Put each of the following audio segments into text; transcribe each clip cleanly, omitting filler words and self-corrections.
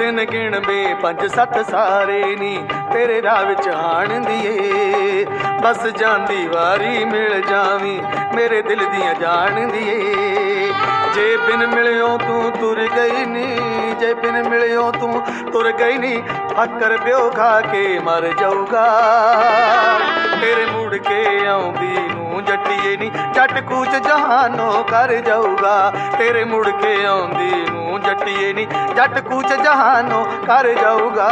दिन गिण में 5-7 सारे नी तेरे राह विच हाण दिए। बस जांदी वारी मिल जावी मेरे दिल दियां जान दिए। जे बिन मिलियो तू तुर गई नी, जे बिन मिलियो तू तुर गई नी, फक्कर प्यो खा के मर जाऊगा। तेरे मुड़ के आउंदी नू जट्टिए नी, जट कूच जहानों कर जाऊगा। तेरे मुड़ के आउंदी नू जट्टिए नी, जट कूच जहानों कर जाऊगा।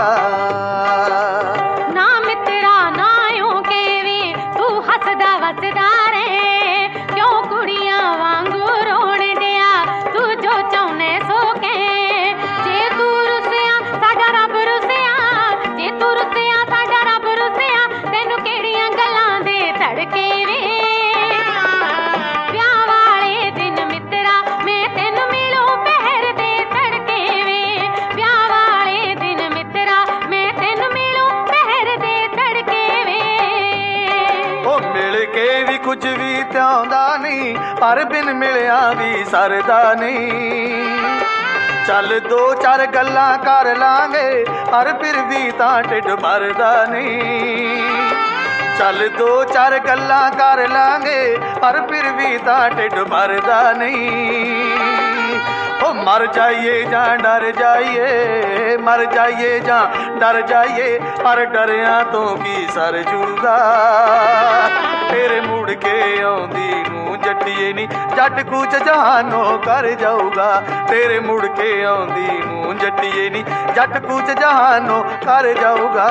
ना मित्रा ना यूं केवी तू हसदा वसदा रे, क्यों कुड़ियां वांगू रोण दिया तू जो चाहने सो के। जे तू रुसिया साडा रब रुसिया, जे तू रुसिया साडा रब रुसिया, तेनू केड़ियां गल्लां दे धड़के वे। ब्याह वाले दिन मित्रा मैं तेनू मिलूं पहर दे धड़के वे। ब्याह वाले दिन मित्रा मैं तेनू मिलूं पहर दे धड़के वे। ओ मिल के भी कुछ भी त्याउंदा नहीं, पर बिन मिलिया भी सरदा नहीं। चल 2-4 गल्लां कर लांगे, पर फिर भी तां ढिड भरदा नहीं। चल 2-4 गल्लां कर लांगे, पर फिर भी तां ढिड भरदा नहीं। ओ मर जाइए जां डर जाइए, मर जाइए जां डर जाइए, पर डरिया तो की सर जूगा। तेरे मुड़ के आउंदी नू जट्टिए नी, जट कूच जहानों कर जाऊगा। तेरे मुड़ के आउंदी नू जट्टिए नी, जट कूच जहानों कर जाऊगा।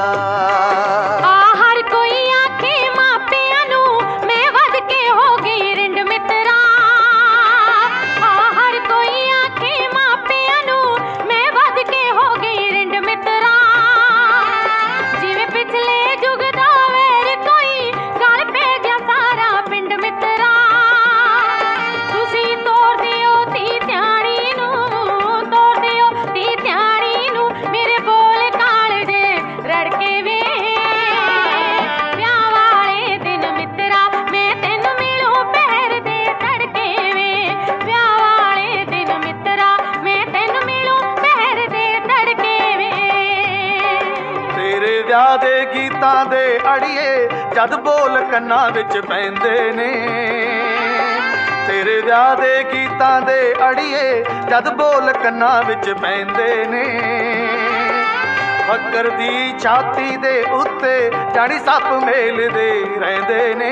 हर कोई आखे मापिया नू मैं वध के हो गई रिंड मित्रा। हर कोई आखे मापिया नू मैं वध के हो गई रिंड मित्रा। जिवें पिछले जुग दा वैर कोई गल पै गया सारा पिंड मित्रा। तुसी तोड़ दियो धी ध्यानी नू, तोड़ दियो धी ध्यानी नू, मेरे बोल कालजे रड़के वे। ब्याह वाले दिन मित्रा मैं तेनू मिलूं पहर दे धड़के वे। ब्याह वाले दिन मित्रा मैं तेनू मिलूं पहर दे धड़के वे। तेरे विआह दे गीतां दे अड़िए जद बोल कन्ना विच पैंदे ने। तेरे विआह दे गीतां दे अड़िए जद बोल कन्ना विच पैंदे ने। फक्कर दी छाती दे उत्ते जानी सप मेलदे रहिंदे ने।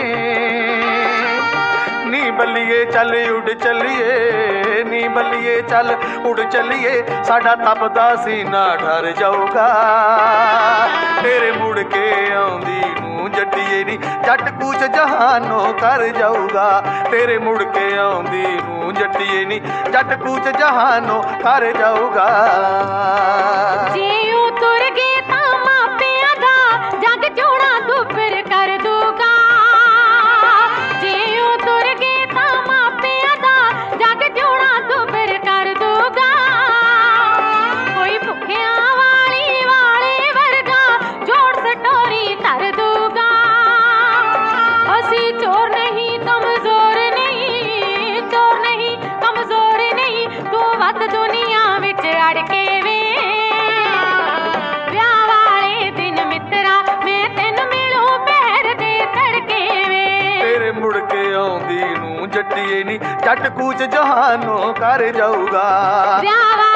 नी बल्लिए चल उड़ चलिए, नी बल्लिए चल उड़ चलिए, साडा तपदा सीना ठर जाऊगा। तेरे मुड़ के आउंदी नू जट्टिए नी, जट कूच जहानों कर जाऊगा। तेरे मुड़ के आउंदी नू जट्टिए नी, जट कूच जहानों कर जाऊगा। जे यूं तुर गए तां मापियां दा जग जोड़ा दुपर कर दूगा। जे यूं तुर गए तां मापियां दा जग जोड़ा दुपर कर दूगा। कोई भुखियां वाले वर्गा जोड़ सटोरी धर दूगा। असी चोर नहीं कमजोर नहीं, चोर नहीं कमजोर नहीं, तू वत दुनिया विच अड़के वे। ब्याह वाले दिन मित्रा मैं तेनू मिलूं पहर दे धड़के वे। तेरे मुड़ के आउंदी नू जट्टिए नी, जट कूच जहानों कर जाऊगा। ब्याह